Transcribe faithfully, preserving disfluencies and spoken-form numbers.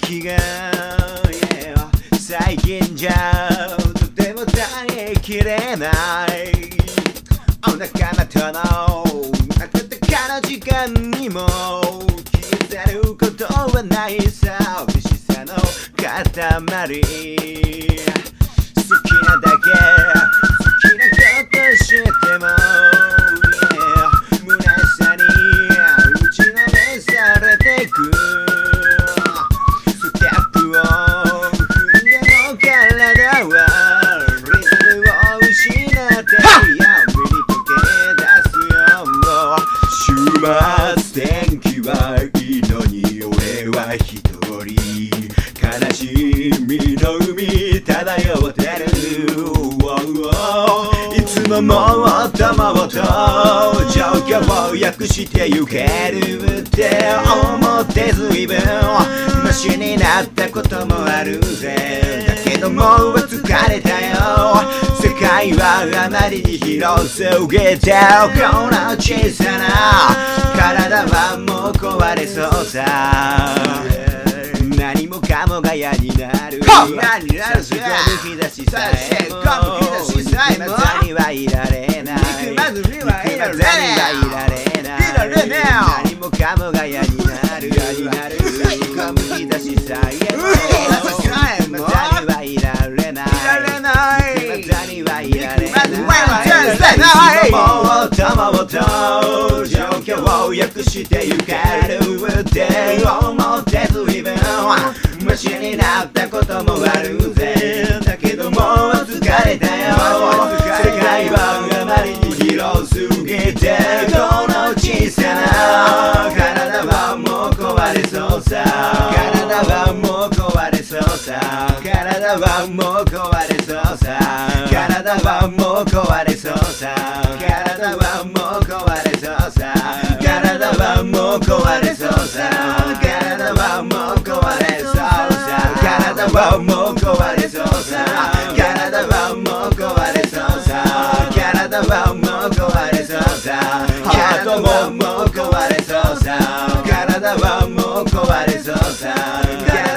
気が、yeah、最近じゃとても耐えきれないお仲間との温かな時間にも気づけることはない寂しさの塊好きなだけ好きなことしても、yeah、虚しさに打ちのめされてくステップを踏んでも体はリズムを失って闇に溶け出すよ週末天気はいいのに俺は一人悲しみの海漂ってるいつももっともっと状況を良くしてゆけるって思って随分マシになったこともあるぜだけどもう疲れたよ世界はあまりに広すぎてこの小さな体はもう壊れそうさ何もかもが嫌になる嫌になるさ日差しさえも肉まずにはいられない肉まずにはいられない何もかもが嫌になる嫌になる込む日差しさえも肉まずにはいられない肉まずにはいられないもっともっと状況を良くしてゆけるって思って随分マシになったこともあるぜだけどもう疲れたよ世界はあまりに広すぎてこの小さな体はもう壊れそうさ体はもう壊れそうさ体はもう壊れそうさ体はもう壊れそうさ体はもう壊れそうさ体はもう壊れそうさ体はもう壊れそうさ体はもう壊れそうさ体はもう壊れそうさ体はもう壊れそうさ体はもう壊れそうさ体はもう壊れそうさ